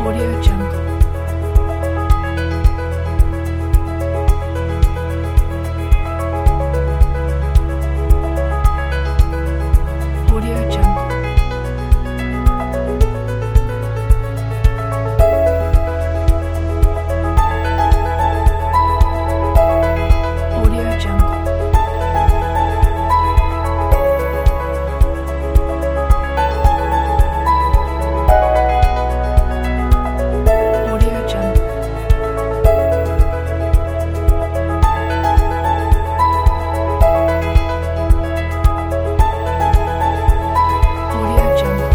Audio Jungle. Audio Jungle. Audio Jungle. Audio Jungle. Audio Jungle.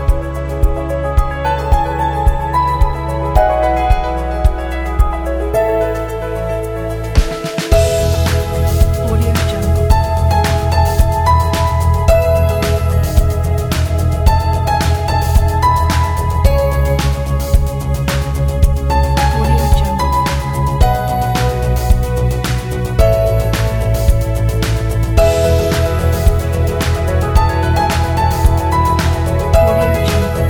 Audio Jungle. Audio Jungle. Audio Jungle.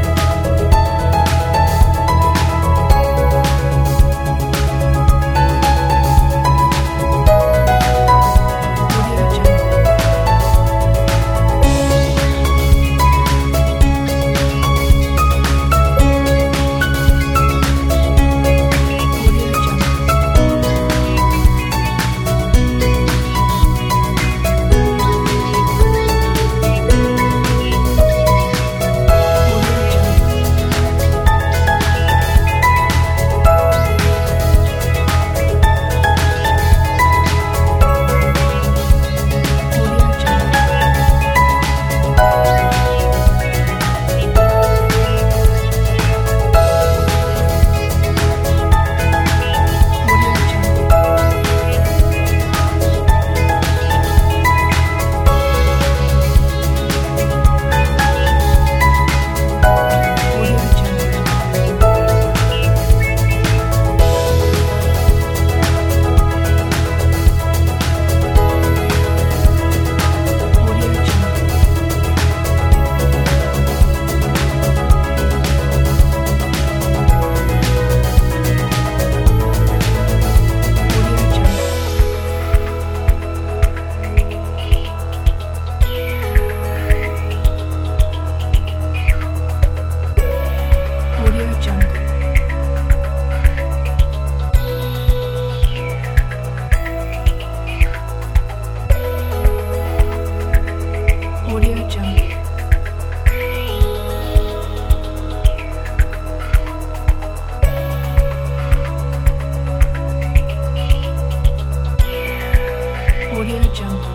Audio Jungle. Audio Jungle. Audio Jungle. Audio Jungle. Audio Jungle. Audio Jungle. Audio Jungle. Audio Jungle. Audio Jungle. Audio Jungle. Audio Jungle.